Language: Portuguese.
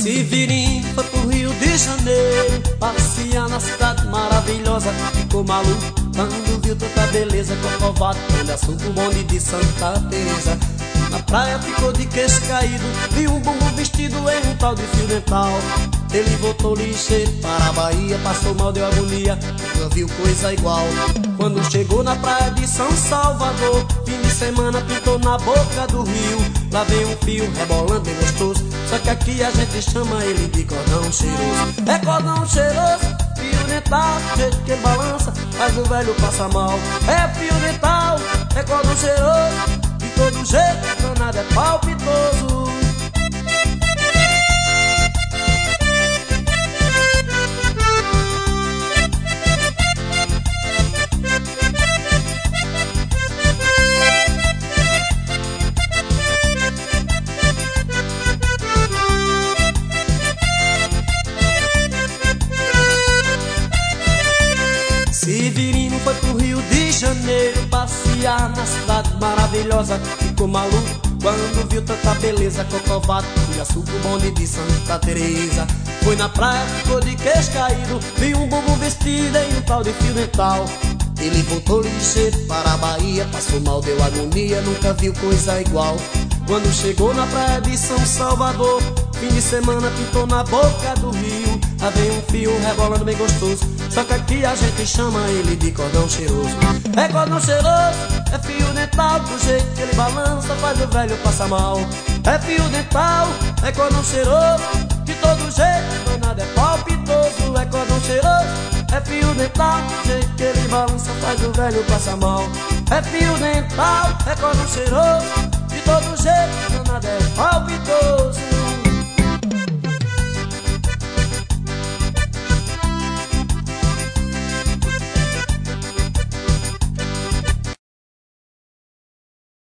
Severino foi pro Rio de Janeiro passear na cidade maravilhosa. Ficou maluco quando viu tanta beleza. Corcovado, Pão de Açúcar, o bonde de Santa Teresa. Na praia ficou de queixo caído, viu um bumbum vestido em um tal de fio dental. Ele voltou ligeiro para a Bahia, passou mal, deu agonia, nunca viu coisa igual. Quando chegou na praia de São Salvador, fim de semana pintou na boca do rio. Lá vem um fio rebolando bem gostoso, só que aqui a gente chama ele de cordão cheiroso. É cordão cheiroso, fio dental, do jeito que ele balança, faz o velho passar mal. É fio dental, é cordão cheiroso, de todo jeito, danado é palpitoso. Severino foi pro Rio de Janeiro passear na cidade maravilhosa. Ficou maluco quando viu tanta beleza. Corcovado, Pão de Açúcar, o bonde de Santa Teresa. Foi na praia, ficou de queixo caído, viu um bumbum vestido em um tal de fio dental. Ele voltou ligeiro para a Bahia, passou mal, deu agonia, nunca viu coisa igual. Quando chegou na praia de São Salvador, fim de semana pintou na boca do rio. Lá vem um fio rebolando bem gostoso, só que aqui a gente chama ele de cordão cheiroso. É cordão cheiroso, é fio dental, do jeito que ele balança, faz o velho passar mal. É fio dental, é cordão cheiroso, de todo jeito, danado é palpitoso. É cordão cheiroso, é fio dental, do jeito que ele balança, faz o velho passar mal. É fio dental, é cordão cheiroso, de todo jeito,